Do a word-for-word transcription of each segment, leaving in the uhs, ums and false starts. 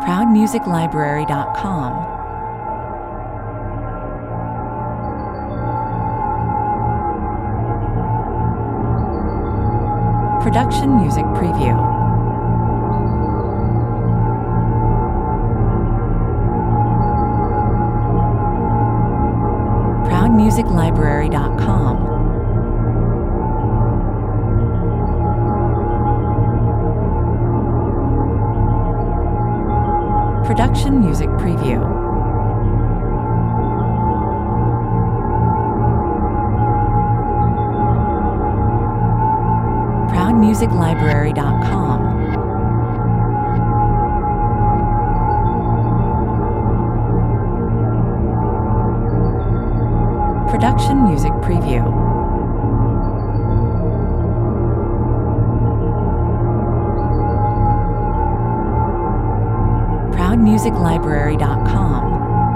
proud music library dot com. Production Music Preview. proud music library dot com. Production Music Preview. proud music library dot com. Production Music Preview. proud music library dot com.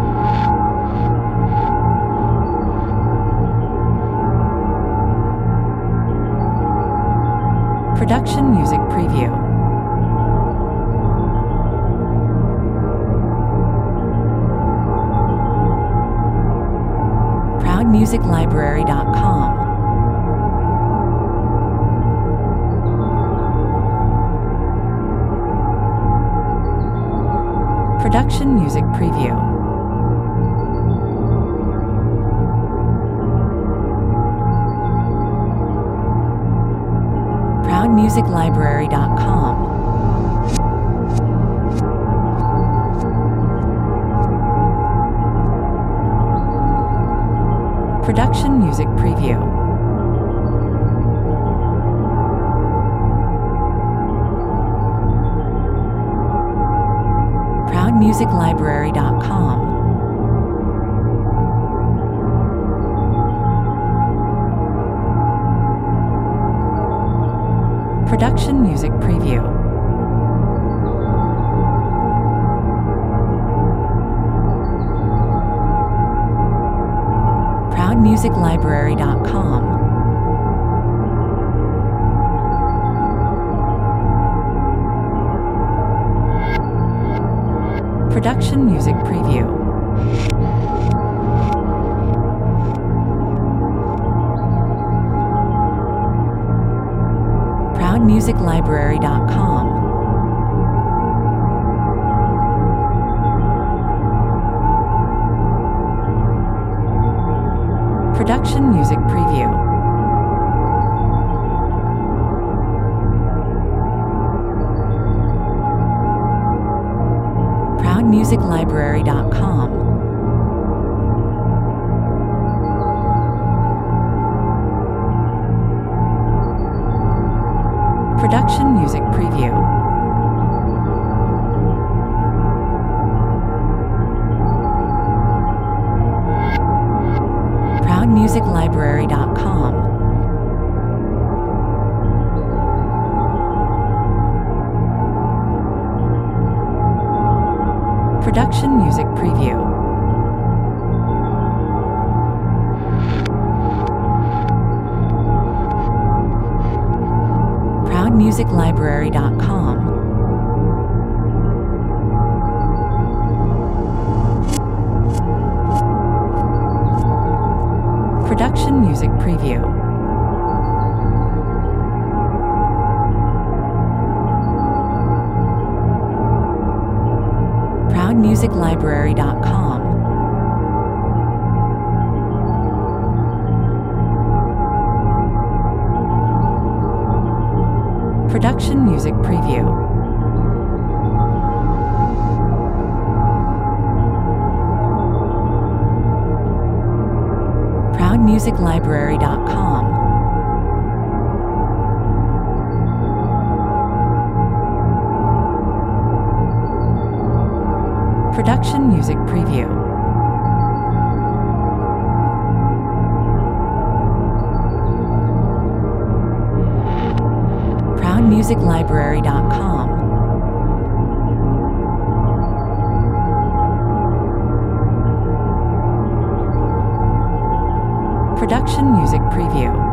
Production Music Preview. proud music library dot com. Production Music Preview. proud music library dot com. Production Music Preview. proud music library dot com. Production Music Preview. proud music library dot com. Production Music Preview. proud music library dot com. Production Music Preview. proud music library dot com. Production Music Preview. proud music library dot com. Production Music Preview. proud music library dot com. Production Music Preview. proud music library dot com. Production Music Preview. proud music library dot com. Production Music Preview. proud music library dot com. Production Music Preview.